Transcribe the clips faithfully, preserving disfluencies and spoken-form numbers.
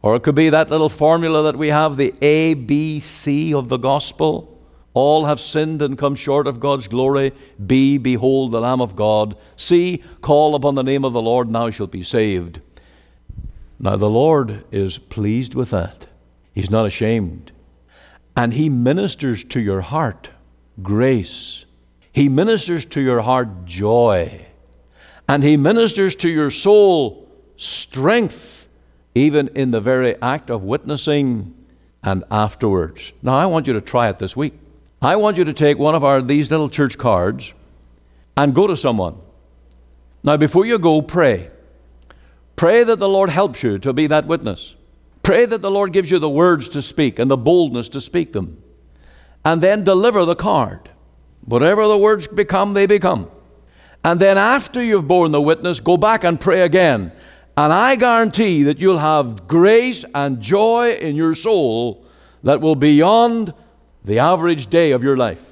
Or it could be that little formula that we have, the A B C of the gospel. All have sinned and come short of God's glory. B, behold the Lamb of God. C, call upon the name of the Lord, and thou shalt be saved. Now the Lord is pleased with that. He's not ashamed. And He ministers to your heart grace. He ministers to your heart joy. And He ministers to your soul strength, even in the very act of witnessing and afterwards. Now I want you to try it this week. I want you to take one of our these little church cards and go to someone. Now before you go, pray. Pray that the Lord helps you to be that witness. Pray that the Lord gives you the words to speak and the boldness to speak them. And then deliver the card. Whatever the words become, they become. And then after you've borne the witness, go back and pray again. And I guarantee that you'll have grace and joy in your soul that will be beyond the average day of your life.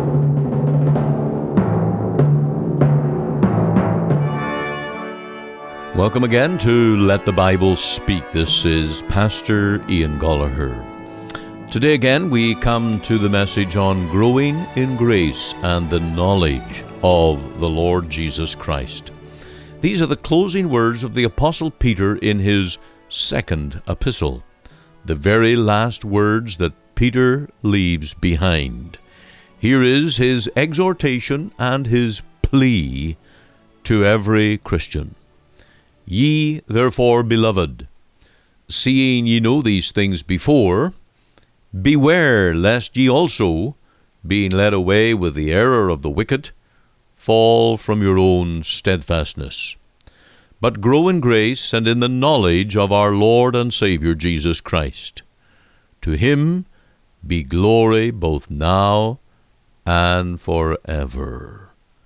Welcome again to Let the Bible Speak. This is Pastor Ian Gollaher. Today again we come to the message on growing in grace and the knowledge of the Lord Jesus Christ. These are the closing words of the Apostle Peter in his second epistle, the very last words that Peter leaves behind. Here is his exhortation and his plea to every Christian. Ye therefore, beloved, seeing ye know these things before, beware lest ye also, being led away with the error of the wicked, fall from your own steadfastness. But grow in grace and in the knowledge of our Lord and Savior Jesus Christ. To Him be glory both now and forever.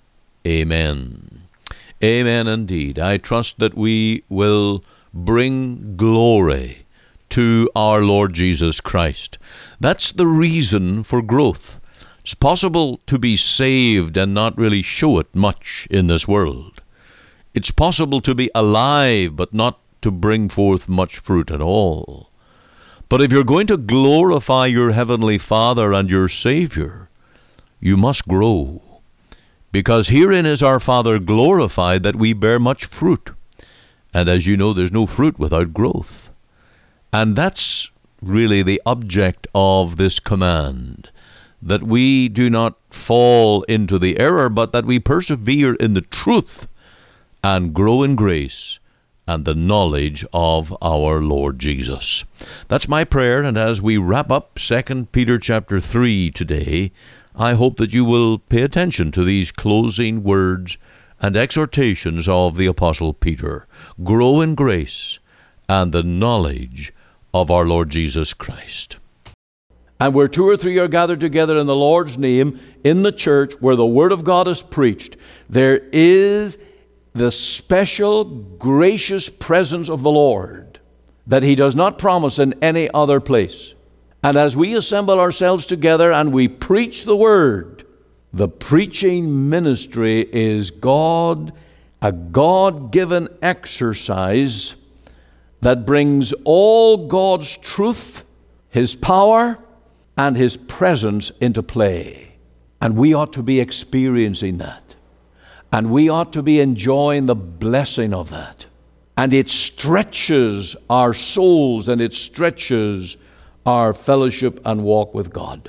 Amen. Amen indeed. I trust that we will bring glory to our Lord Jesus Christ. That's the reason for growth. It's possible to be saved and not really show it much in this world. It's possible to be alive but not to bring forth much fruit at all. But if you're going to glorify your Heavenly Father and your Savior, you must grow. Because herein is our Father glorified, that we bear much fruit. And as you know, there's no fruit without growth. And that's really the object of this command, that we do not fall into the error, but that we persevere in the truth and grow in grace and the knowledge of our Lord Jesus. That's my prayer, and as we wrap up Second Peter chapter three today, I hope that you will pay attention to these closing words and exhortations of the Apostle Peter. Grow in grace and the knowledge of our Lord Jesus Christ. And where two or three are gathered together in the Lord's name, in the church where the Word of God is preached, there is the special, gracious presence of the Lord that He does not promise in any other place. And as we assemble ourselves together and we preach the Word, the preaching ministry is God, a God-given exercise that brings all God's truth, His power, and His presence into play. And we ought to be experiencing that. And we ought to be enjoying the blessing of that. And it stretches our souls, and it stretches our fellowship and walk with God.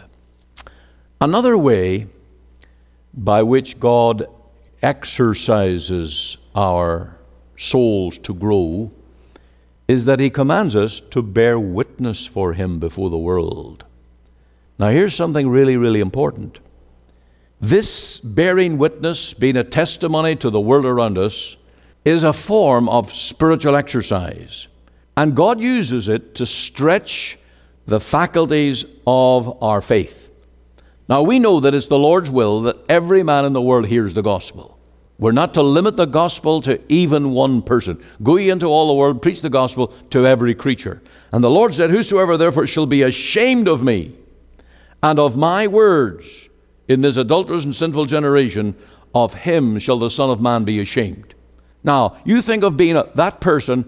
Another way by which God exercises our souls to grow is that He commands us to bear witness for Him before the world. Now here's something really, really important. This bearing witness, being a testimony to the world around us, is a form of spiritual exercise. And God uses it to stretch the faculties of our faith. Now we know that it's the Lord's will that every man in the world hears the gospel. We're not to limit the gospel to even one person. Go ye into all the world, preach the gospel to every creature. And the Lord said, whosoever therefore shall be ashamed of me and of my words in this adulterous and sinful generation, of him shall the Son of Man be ashamed. Now, you think of being a, that person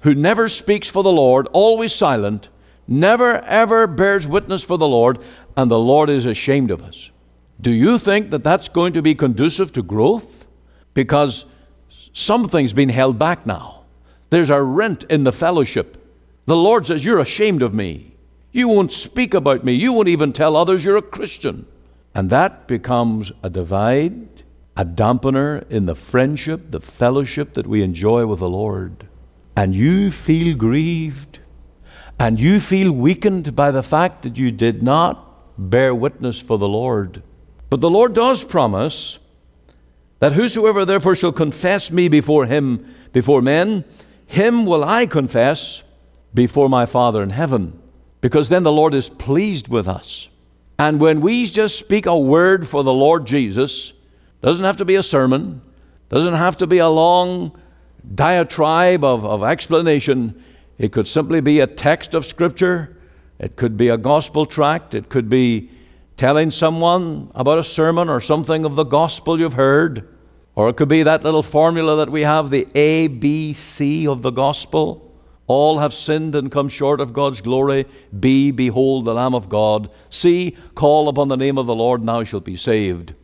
who never speaks for the Lord, always silent, never ever bears witness for the Lord, and the Lord is ashamed of us. Do you think that that's going to be conducive to growth? Because something's been held back now. There's a rent in the fellowship. The Lord says, you're ashamed of me. You won't speak about me. You won't even tell others you're a Christian. And that becomes a divide, a dampener in the friendship, the fellowship that we enjoy with the Lord. And you feel grieved, and you feel weakened by the fact that you did not bear witness for the Lord. But the Lord does promise that whosoever therefore shall confess me before him, before men, him will I confess before my Father in heaven. Because then the Lord is pleased with us. And when we just speak a word for the Lord Jesus, doesn't have to be a sermon, doesn't have to be a long diatribe of, of explanation. It could simply be a text of Scripture. It could be a gospel tract. It could be telling someone about a sermon or something of the gospel you've heard. Or it could be that little formula that we have, the A B C of the gospel. All have sinned and come short of God's glory. B, behold the Lamb of God. C, call upon the name of the Lord, and thou shalt be saved.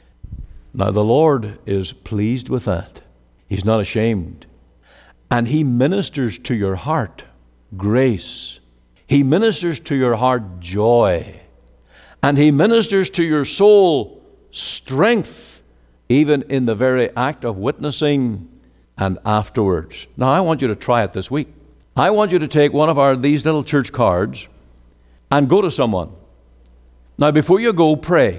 Now the Lord is pleased with that. He's not ashamed. And He ministers to your heart grace. He ministers to your heart joy. And He ministers to your soul strength, even in the very act of witnessing and afterwards. Now I want you to try it this week. I want you to take one of our these little church cards and go to someone. Now before you go, pray.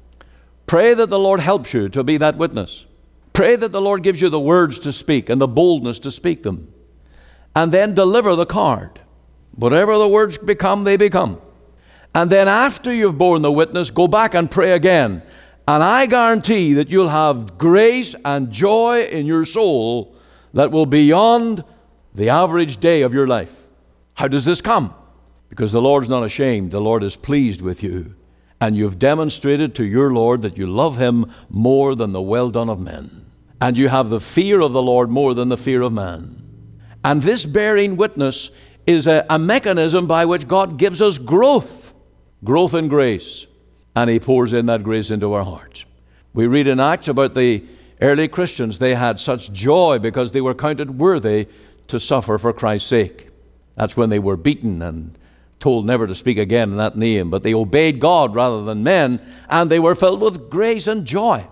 Pray that the Lord helps you to be that witness. Pray that the Lord gives you the words to speak and the boldness to speak them. And then deliver the card. Whatever the words become, they become. And then after you've borne the witness, go back and pray again. And I guarantee that you'll have grace and joy in your soul that will be beyond the average day of your life. How does this come? Because the Lord's not ashamed. The Lord is pleased with you. And you've demonstrated to your Lord that you love Him more than the well done of men. And you have the fear of the Lord more than the fear of man. And this bearing witness is a, a mechanism by which God gives us growth. Growth in grace. And He pours in that grace into our hearts. We read in Acts about the early Christians. They had such joy because they were counted worthy to suffer for Christ's sake. That's when they were beaten and told never to speak again in that name. But they obeyed God rather than men, and they were filled with grace and joy.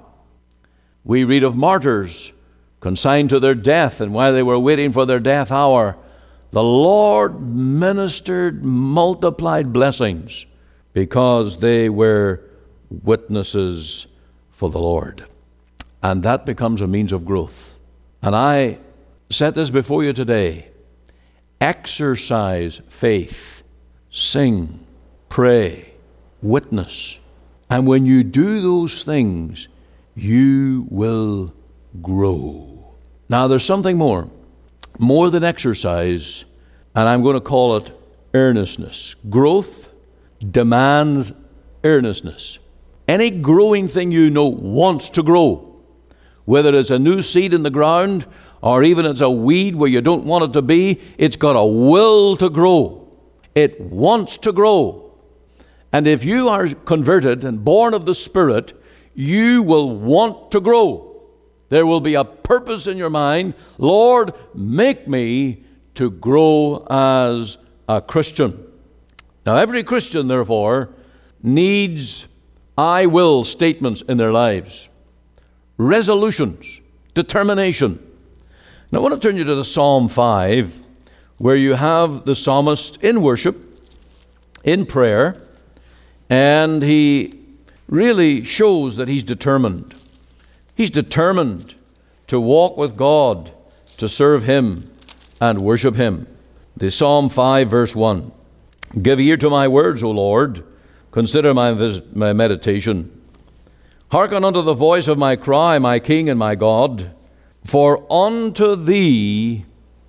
We read of martyrs consigned to their death, and while they were waiting for their death hour, the Lord ministered multiplied blessings because they were witnesses for the Lord. And that becomes a means of growth. And I set this before you today. Exercise faith. Sing, pray, witness. And when you do those things, you will grow. Now there's something more. More than exercise, and I'm going to call it earnestness. Growth demands earnestness. Any growing thing you know wants to grow. Whether it's a new seed in the ground or even it's a weed where you don't want it to be, it's got a will to grow. It wants to grow. And if you are converted and born of the Spirit, you will want to grow. There will be a purpose in your mind. Lord, make me to grow as a Christian. Now, every Christian, therefore, needs I will statements in their lives. Resolutions, determination. Now, I want to turn you to the Psalm five, where you have the psalmist in worship, in prayer, and he really shows that he's determined. He's determined to walk with God, to serve Him and worship Him. The Psalm five, verse one. Give ear to my words, O Lord. Consider my, vis- my meditation. Hearken unto the voice of my cry, my King and my God. For unto Thee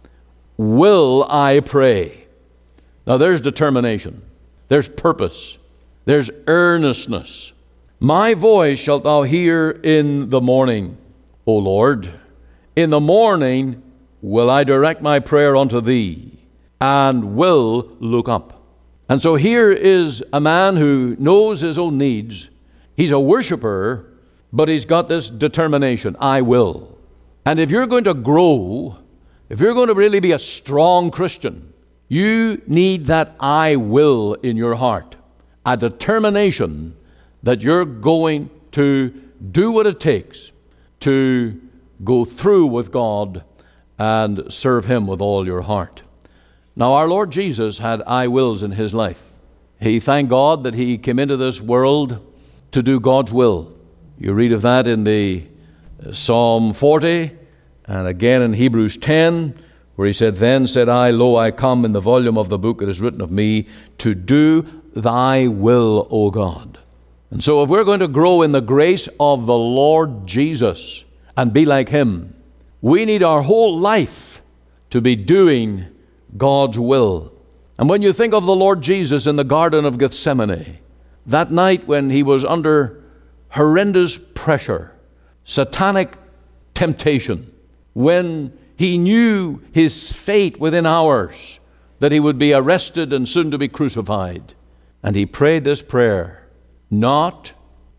will I pray. Now there's determination. There's purpose. There's earnestness. My voice shalt thou hear in the morning, O Lord. In the morning will I direct my prayer unto thee, and will look up. And so here is a man who knows his own needs. He's a worshiper, but he's got this determination, I will. And if you're going to grow, if you're going to really be a strong Christian, you need that I will in your heart, a determination that you're going to do what it takes to go through with God and serve Him with all your heart. Now, our Lord Jesus had I wills in His life. He thanked God that He came into this world to do God's will. You read of that in the Psalm forty, and again in Hebrews ten, where He said, Then said I, Lo, I come, in the volume of the book it is written of me, to do thy will, O God. And so if we're going to grow in the grace of the Lord Jesus and be like Him, we need our whole life to be doing God's will. And when you think of the Lord Jesus in the Garden of Gethsemane, that night when He was under horrendous pressure, satanic temptation, when He knew His fate within hours, that He would be arrested and soon to be crucified, and He prayed this prayer, Not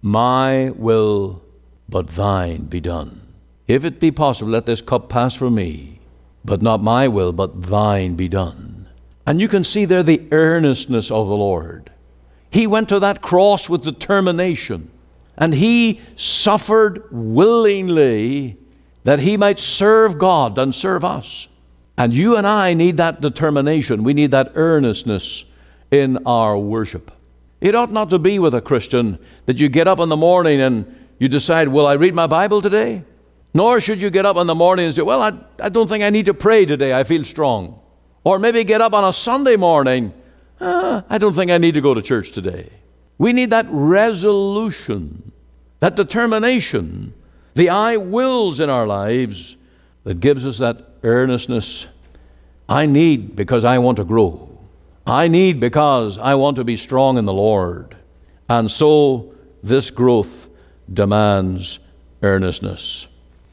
my will, but thine be done. If it be possible, let this cup pass from me, but not my will, but thine be done. And you can see there the earnestness of the Lord. He went to that cross with determination, and He suffered willingly that He might serve God and serve us. And you and I need that determination. We need that earnestness in our worship. It ought not to be with a Christian that you get up in the morning and you decide, will I read my Bible today? Nor should you get up in the morning and say, well, I, I don't think I need to pray today. I feel strong. Or maybe get up on a Sunday morning, ah, I don't think I need to go to church today. We need that resolution, that determination, the I wills in our lives that gives us that earnestness. I need because I want to grow. I need because I want to be strong in the Lord. And so this growth demands earnestness.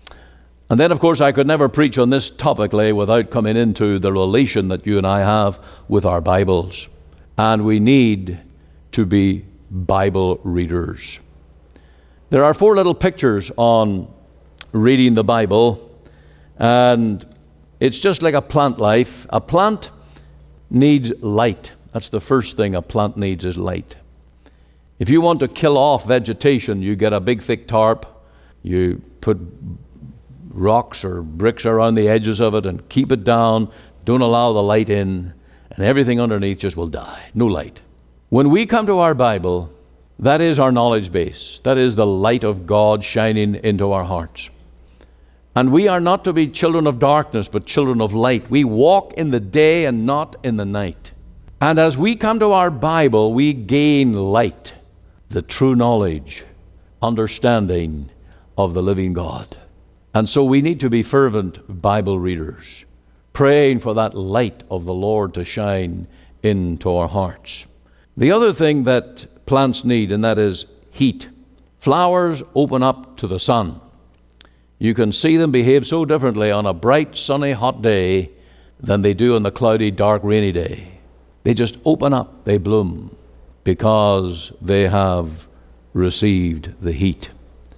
And then, of course, I could never preach on this topically without coming into the relation that you and I have with our Bibles. And we need to be Bible readers. There are four little pictures on reading the Bible, and it's just like a plant life. A plant needs light. That's the first thing a plant needs, is light. If you want to kill off vegetation, you get a big thick tarp, you put rocks or bricks around the edges of it and keep it down, don't allow the light in, and everything underneath just will die. No light. When we come to our Bible, that is our knowledge base. That is the light of God shining into our hearts. And we are not to be children of darkness, but children of light. We walk in the day and not in the night. And as we come to our Bible, we gain light, the true knowledge, understanding of the living God. And so we need to be fervent Bible readers, praying for that light of the Lord to shine into our hearts. The other thing that plants need, and that is heat. Flowers open up to the sun. You can see them behave so differently on a bright, sunny, hot day than they do on the cloudy, dark, rainy day. They just open up, they bloom, because they have received the heat.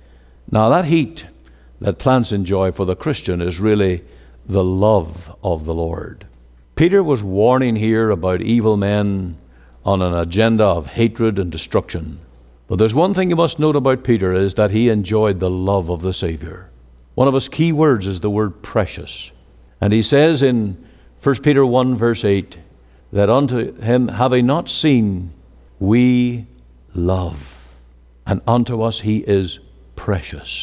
Now that heat that plants enjoy for the Christian is really the love of the Lord. Peter was warning here about evil men on an agenda of hatred and destruction. But there's one thing you must note about Peter, is that he enjoyed the love of the Savior. One of his key words is the word precious. And he says in First Peter one verse eight, that unto him having not seen, we love. And unto us he is precious.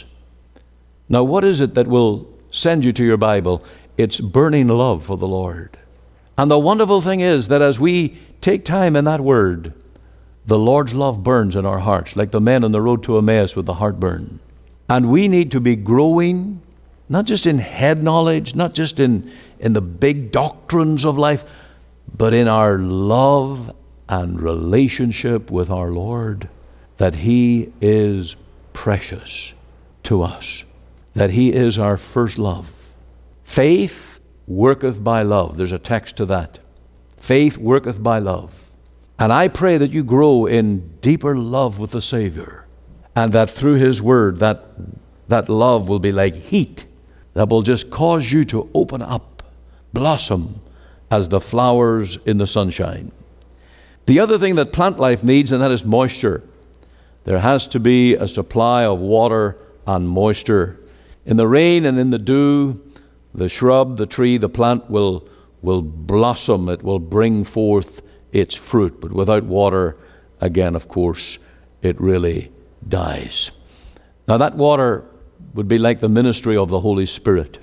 Now, what is it that will send you to your Bible? It's burning love for the Lord. And the wonderful thing is that as we take time in that word, the Lord's love burns in our hearts, like the men on the road to Emmaus with the heartburn. And we need to be growing, not just in head knowledge, not just in, in the big doctrines of life, but in our love and relationship with our Lord, that He is precious to us, that He is our first love. Faith worketh by love. There's a text to that. Faith worketh by love. And I pray that you grow in deeper love with the Savior, and that through His Word, that, that love will be like heat that will just cause you to open up, blossom as the flowers in the sunshine. The other thing that plant life needs, and that is moisture. There has to be a supply of water and moisture. In the rain and in the dew, the shrub, the tree, the plant will, will blossom. It will bring forth its fruit. But without water, again, of course, it really dies. Now that water would be like the ministry of the Holy Spirit.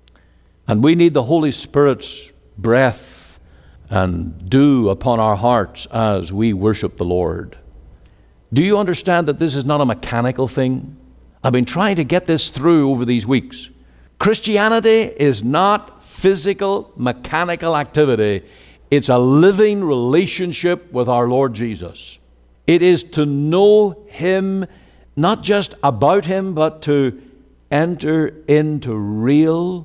And we need the Holy Spirit's breath and dew upon our hearts as we worship the Lord. Do you understand that this is not a mechanical thing? I've been trying to get this through over these weeks. Christianity is not physical, mechanical activity. It's a living relationship with our Lord Jesus. It is to know Him, not just about Him, but to enter into real,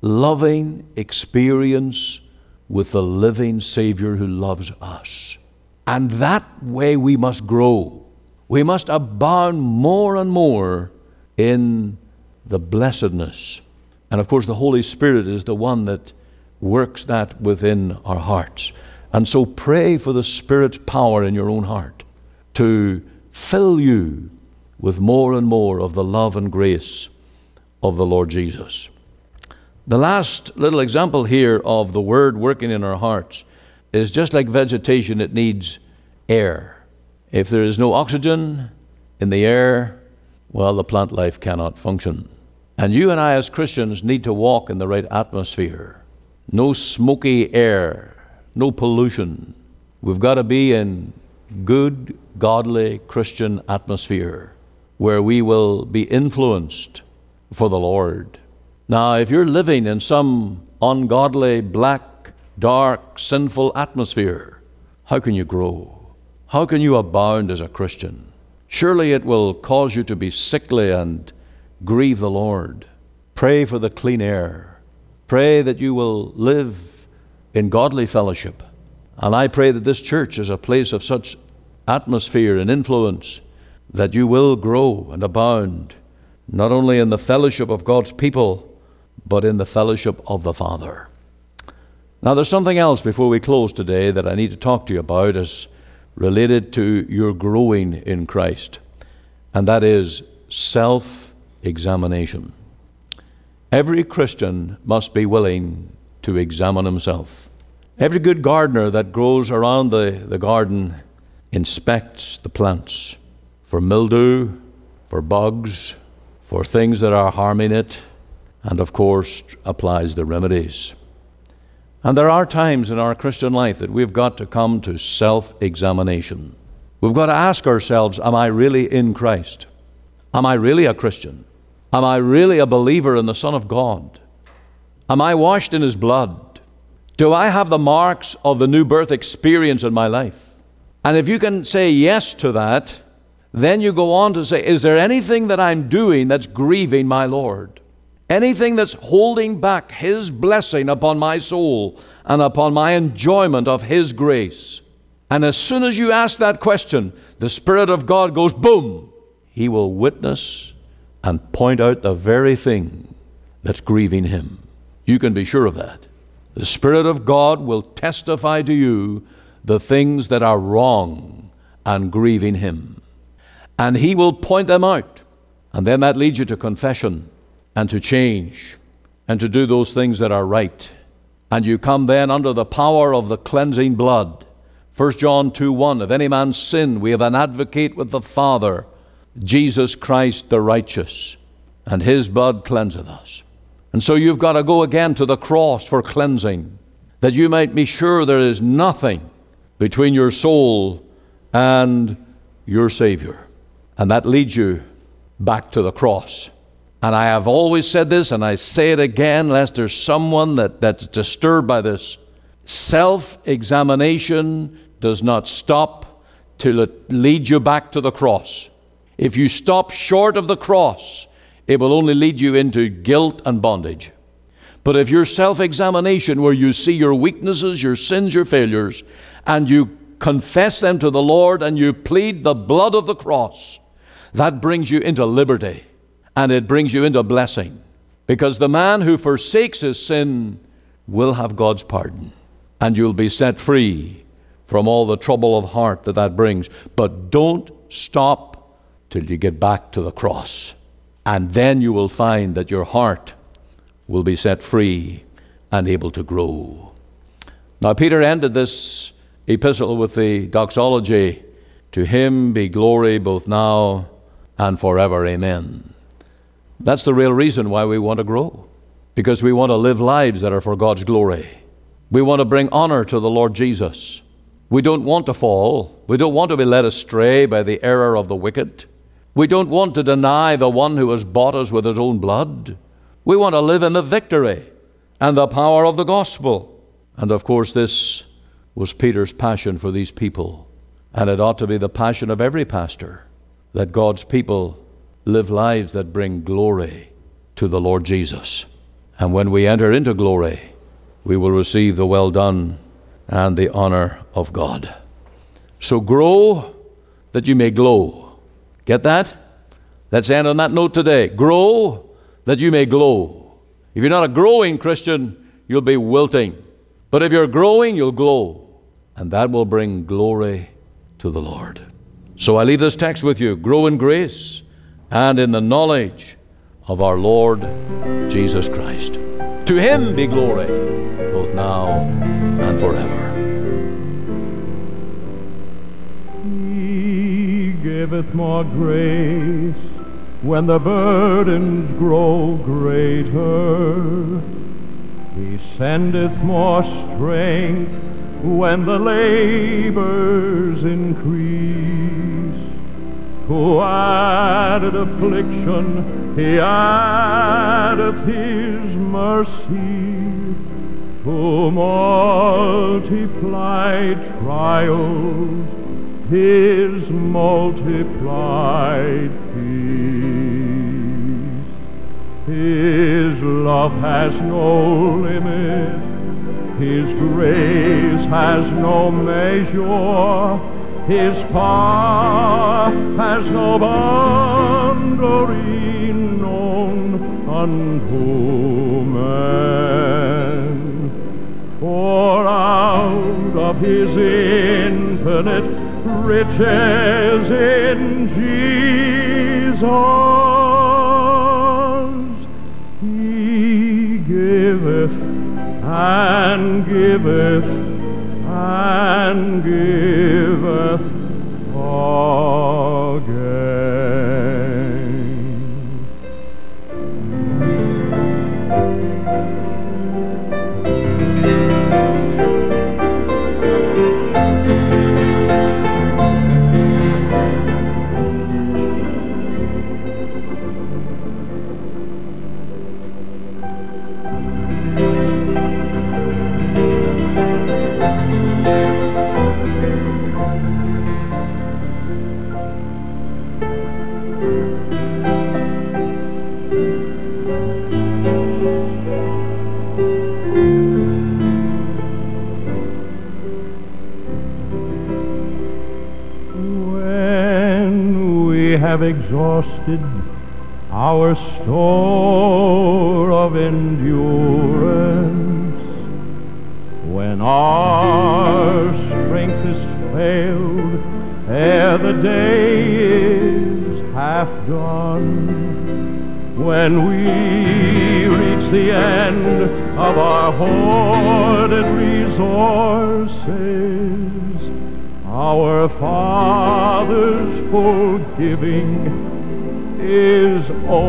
loving experience with the living Savior who loves us. And that way we must grow. We must abound more and more in the blessedness. And of course, the Holy Spirit is the one that works that within our hearts. And so pray for the Spirit's power in your own heart to fill you with more and more of the love and grace of the Lord Jesus. The last little example here of the Word working in our hearts is just like vegetation, it needs air. If there is no oxygen in the air, well, the plant life cannot function. And you and I as Christians need to walk in the right atmosphere. No smoky air, no pollution. We've got to be in good, godly Christian atmosphere where we will be influenced for the Lord. Now, if you're living in some ungodly, black, dark, sinful atmosphere, how can you grow? How can you abound as a Christian? Surely it will cause you to be sickly and grieve the Lord. Pray for the clean air. Pray that you will live in godly fellowship. And I pray that this church is a place of such atmosphere and influence that you will grow and abound, not only in the fellowship of God's people, but in the fellowship of the Father. Now, there's something else before we close today that I need to talk to you about as related to your growing in Christ, and that is self-examination. Every Christian must be willing to examine himself. Every good gardener that grows around the, the garden inspects the plants for mildew, for bugs, for things that are harming it, and of course applies the remedies. And there are times in our Christian life that we've got to come to self-examination. We've got to ask ourselves, am I really in Christ? Am I really a Christian? Am I really a believer in the Son of God? Am I washed in His blood? Do I have the marks of the new birth experience in my life? And if you can say yes to that, then you go on to say, is there anything that I'm doing that's grieving my Lord? Anything that's holding back His blessing upon my soul and upon my enjoyment of His grace? And as soon as you ask that question, the Spirit of God goes boom. He will witness and point out the very thing that's grieving Him. You can be sure of that. The Spirit of God will testify to you the things that are wrong and grieving Him. And He will point them out. And then that leads you to confession and to change and to do those things that are right. And you come then under the power of the cleansing blood. First John two one, if any man sin, we have an advocate with the Father, Jesus Christ the righteous, and His blood cleanseth us. And so you've got to go again to the cross for cleansing, that you might be sure there is nothing between your soul and your Savior. And that leads you back to the cross. And I have always said this, and I say it again, lest there's someone that, that's disturbed by this. Self-examination does not stop till it leads you back to the cross. If you stop short of the cross, it will only lead you into guilt and bondage. But if your self-examination, where you see your weaknesses, your sins, your failures, and you confess them to the Lord and you plead the blood of the cross, that brings you into liberty and it brings you into blessing. Because the man who forsakes his sin will have God's pardon, and you'll be set free from all the trouble of heart that that brings. But don't stop till you get back to the cross, and then you will find that your heart will be set free and able to grow. Now, Peter ended this epistle with the doxology, "To him be glory both now and forever, amen." That's the real reason why we want to grow, because we want to live lives that are for God's glory. We want to bring honor to the Lord Jesus. We don't want to fall. We don't want to be led astray by the error of the wicked. We don't want to deny the one who has bought us with his own blood. We want to live in the victory and the power of the gospel. And of course, this was Peter's passion for these people. And it ought to be the passion of every pastor, that God's people live lives that bring glory to the Lord Jesus. And when we enter into glory, we will receive the well done and the honor of God. So grow that you may glow. Get that? Let's end on that note today. Grow that you may glow. If you're not a growing Christian, you'll be wilting. But if you're growing, you'll glow. And that will bring glory to the Lord. So I leave this text with you. Grow in grace and in the knowledge of our Lord Jesus Christ. To him be glory, both now and forever. He giveth more grace when the burdens grow greater. He sendeth more strength when the labors increase. To added affliction he addeth his mercy. To multiplied trials his multiplied peace. His love has no limit, his grace has no measure, his power has no boundary known unto man. For out of his infinite riches in Jesus, he giveth and giveth and giveth again. Have exhausted our store of endurance, when our strength is failed ere the day is half done, when we reach the end of our hoarded resources, our Father's forgiving is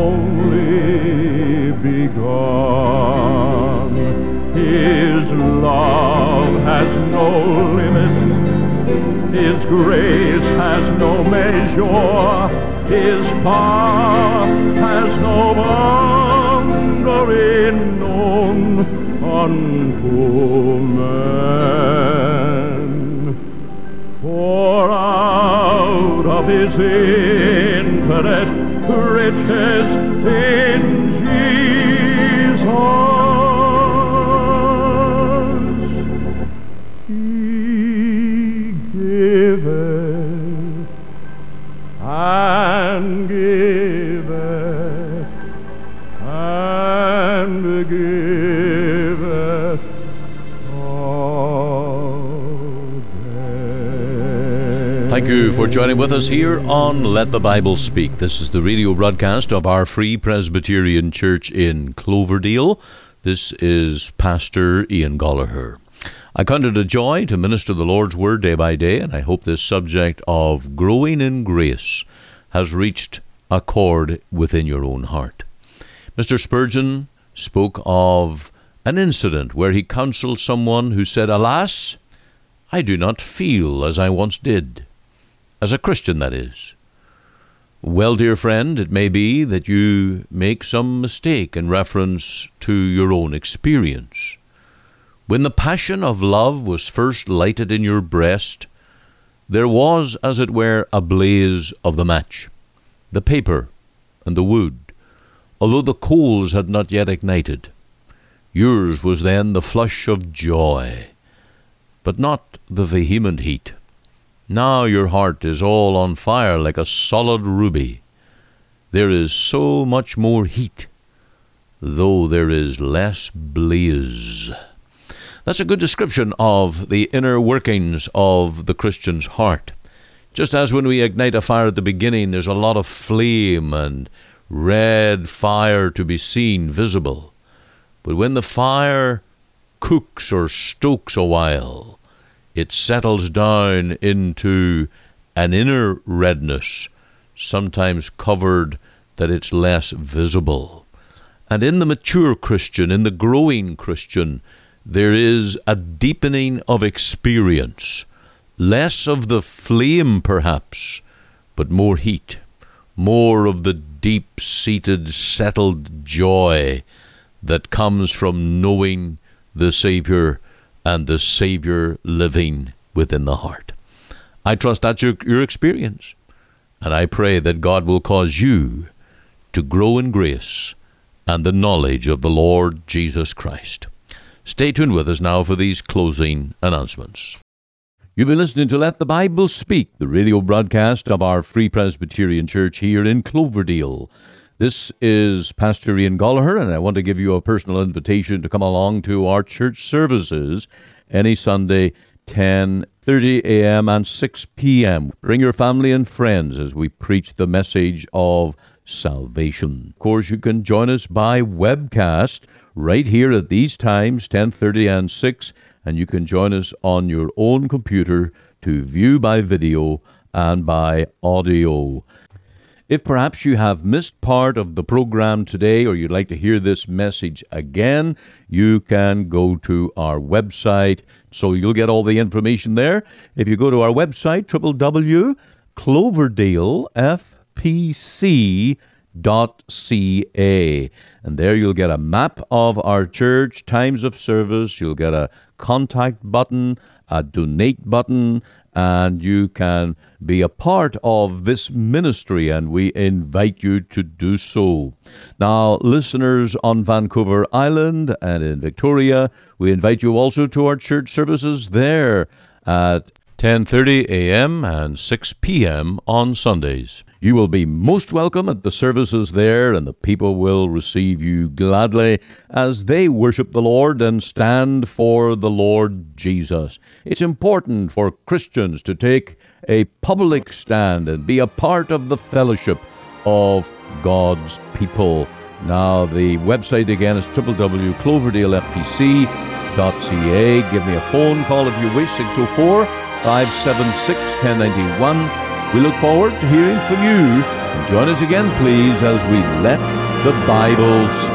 only begun. His love has no limit, his grace has no measure, his power has no boundary known unto man. For out of his infinite riches in Jesus, giveth, and giveth, and giveth all day. Thank you for joining with us here on Let the Bible Speak. This is the radio broadcast of our Free Presbyterian Church in Cloverdale. This is Pastor Ian Gollaher. I count it a joy to minister the Lord's Word day by day, and I hope this subject of growing in grace has reached a chord within your own heart. Mister Spurgeon spoke of an incident where he counseled someone who said, "Alas, I do not feel as I once did." As a Christian, that is. Well, dear friend, it may be that you make some mistake in reference to your own experience. When the passion of love was first lighted in your breast, there was, as it were, a blaze of the match, the paper and the wood, although the coals had not yet ignited. Yours was then the flush of joy, but not the vehement heat. Now your heart is all on fire like a solid ruby. There is so much more heat, though there is less blaze. That's a good description of the inner workings of the Christian's heart. Just as when we ignite a fire at the beginning, there's a lot of flame and red fire to be seen, visible. But when the fire cooks or stokes a while, it settles down into an inner redness, sometimes covered that it's less visible. And in the mature Christian, in the growing Christian, there is a deepening of experience, less of the flame perhaps, but more heat, more of the deep-seated, settled joy that comes from knowing the Savior and the Savior living within the heart. I trust that's your, your experience, and I pray that God will cause you to grow in grace and the knowledge of the Lord Jesus Christ. Stay tuned with us now for these closing announcements. You've been listening to Let the Bible Speak, the radio broadcast of our Free Presbyterian Church here in Cloverdale. This is Pastor Ian Gollaher, and I want to give you a personal invitation to come along to our church services any Sunday, ten thirty a.m. and six p.m. Bring your family and friends as we preach the message of salvation. Of course, you can join us by webcast right here at these times, ten thirty and six, and you can join us on your own computer to view by video and by audio. If perhaps you have missed part of the program today, or you'd like to hear this message again, you can go to our website, so you'll get all the information there. If you go to our website, w w w dot cloverdale f p c dot c a, and there you'll get a map of our church, times of service, you'll get a contact button, a donate button, and you can be a part of this ministry, and we invite you to do so. Now, listeners on Vancouver Island and in Victoria, we invite you also to our church services there at ten thirty a.m. and six p.m. on Sundays. You will be most welcome at the services there, and the people will receive you gladly as they worship the Lord and stand for the Lord Jesus. It's important for Christians to take a public stand and be a part of the fellowship of God's people. Now, the website again is w w w dot cloverdale f p c dot c a. Give me a phone call if you wish, six oh four, five seven six, one oh nine one. We look forward to hearing from you. And join us again, please, as we let the Bible speak.